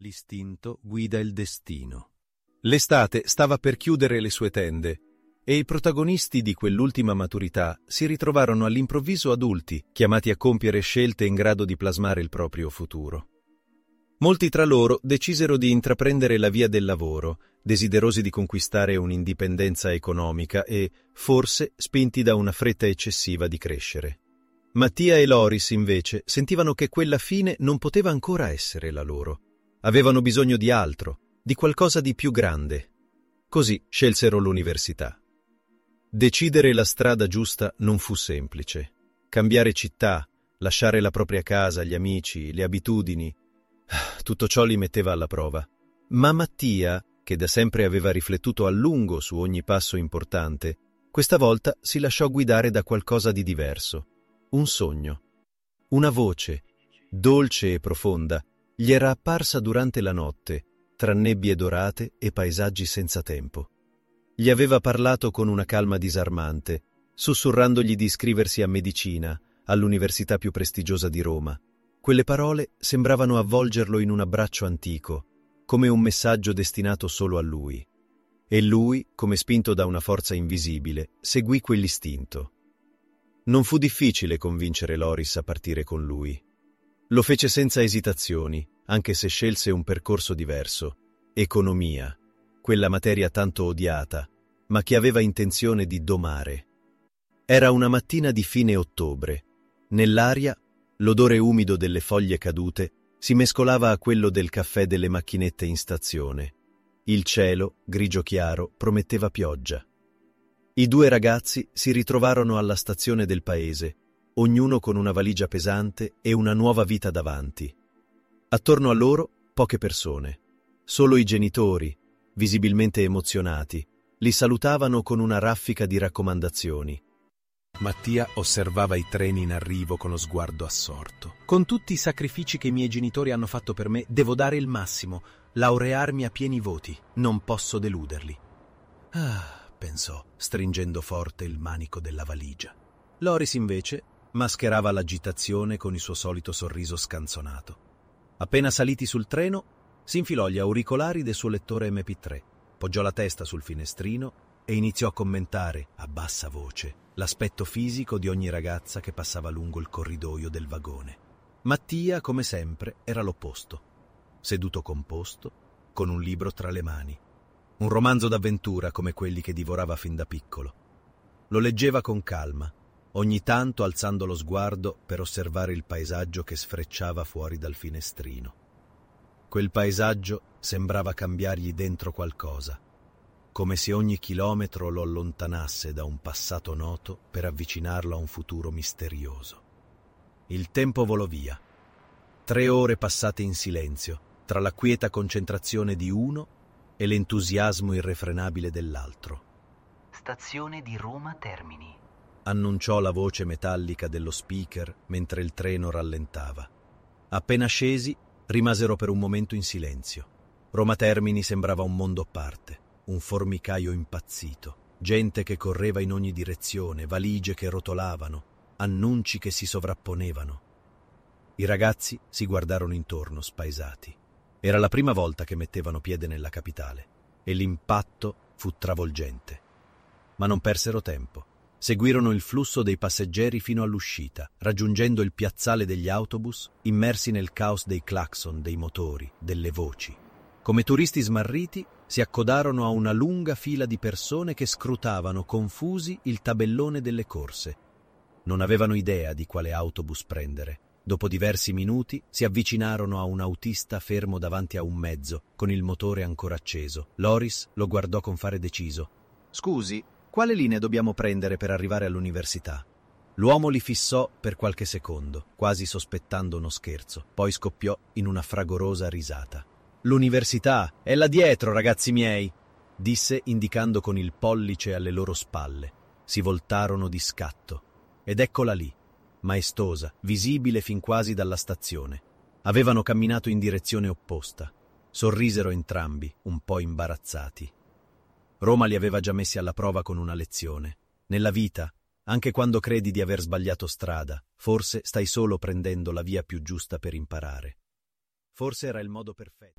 L'istinto guida il destino. L'estate stava per chiudere le sue tende e i protagonisti di quell'ultima maturità si ritrovarono all'improvviso adulti, chiamati a compiere scelte in grado di plasmare il proprio futuro. Molti tra loro decisero di intraprendere la via del lavoro, desiderosi di conquistare un'indipendenza economica e, forse, spinti da una fretta eccessiva di crescere. Mattia e Loris, invece, sentivano che quella fine non poteva ancora essere la loro. Avevano bisogno di altro, di qualcosa di più grande. Così scelsero l'università. Decidere la strada giusta non fu semplice. Cambiare città, lasciare la propria casa, gli amici, le abitudini, tutto ciò li metteva alla prova. Ma Mattia, che da sempre aveva riflettuto a lungo su ogni passo importante, questa volta si lasciò guidare da qualcosa di diverso. Un sogno. Una voce, dolce e profonda, gli era apparsa durante la notte, tra nebbie dorate e paesaggi senza tempo. Gli aveva parlato con una calma disarmante, sussurrandogli di iscriversi a medicina, all'università più prestigiosa di Roma. Quelle parole sembravano avvolgerlo in un abbraccio antico, come un messaggio destinato solo a lui. E lui, come spinto da una forza invisibile, seguì quell'istinto. Non fu difficile convincere Loris a partire con lui. Lo fece senza esitazioni, anche se scelse un percorso diverso. Economia, quella materia tanto odiata, ma che aveva intenzione di domare. Era una mattina di fine ottobre. Nell'aria, l'odore umido delle foglie cadute si mescolava a quello del caffè delle macchinette in stazione. Il cielo, grigio chiaro, prometteva pioggia. I due ragazzi si ritrovarono alla stazione del paese, ognuno con una valigia pesante e una nuova vita davanti. Attorno a loro, poche persone. Solo i genitori, visibilmente emozionati, li salutavano con una raffica di raccomandazioni. Mattia osservava i treni in arrivo con lo sguardo assorto. Con tutti i sacrifici che i miei genitori hanno fatto per me, devo dare il massimo, laurearmi a pieni voti. Non posso deluderli. Pensò, stringendo forte il manico della valigia. Loris, invece, mascherava l'agitazione con il suo solito sorriso scanzonato. Appena saliti sul treno, si infilò gli auricolari del suo lettore MP3, poggiò la testa sul finestrino e iniziò a commentare, a bassa voce, l'aspetto fisico di ogni ragazza che passava lungo il corridoio del vagone. Mattia, come sempre, era l'opposto. Seduto composto, con un libro tra le mani. Un romanzo d'avventura come quelli che divorava fin da piccolo. Lo leggeva con calma, ogni tanto alzando lo sguardo per osservare il paesaggio che sfrecciava fuori dal finestrino. Quel paesaggio sembrava cambiargli dentro qualcosa, come se ogni chilometro lo allontanasse da un passato noto per avvicinarlo a un futuro misterioso. Il tempo volò via. 3 ore passate in silenzio, tra la quieta concentrazione di uno e l'entusiasmo irrefrenabile dell'altro. Stazione di Roma Termini, annunciò la voce metallica dello speaker mentre il treno rallentava. Appena scesi, rimasero per un momento in silenzio. Roma Termini sembrava un mondo a parte, un formicaio impazzito, gente che correva in ogni direzione, valigie che rotolavano, annunci che si sovrapponevano. I ragazzi si guardarono intorno, spaesati. Era la prima volta che mettevano piede nella capitale e l'impatto fu travolgente. Ma non persero tempo. Seguirono il flusso dei passeggeri fino all'uscita, raggiungendo il piazzale degli autobus, immersi nel caos dei clacson, dei motori, delle voci. Come turisti smarriti, si accodarono a una lunga fila di persone che scrutavano confusi il tabellone delle corse. Non avevano idea di quale autobus prendere. Dopo diversi minuti si avvicinarono a un autista fermo davanti a un mezzo, con il motore ancora acceso. Loris lo guardò con fare deciso. «Scusi, quale linea dobbiamo prendere per arrivare all'università?» L'uomo li fissò per qualche secondo, quasi sospettando uno scherzo. Poi scoppiò in una fragorosa risata. «L'università è là dietro, ragazzi miei!» disse indicando con il pollice alle loro spalle. Si voltarono di scatto. Ed eccola lì, maestosa, visibile fin quasi dalla stazione. Avevano camminato in direzione opposta. Sorrisero entrambi, un po' imbarazzati. Roma li aveva già messi alla prova con una lezione. Nella vita, anche quando credi di aver sbagliato strada, forse stai solo prendendo la via più giusta per imparare. Forse era il modo perfetto.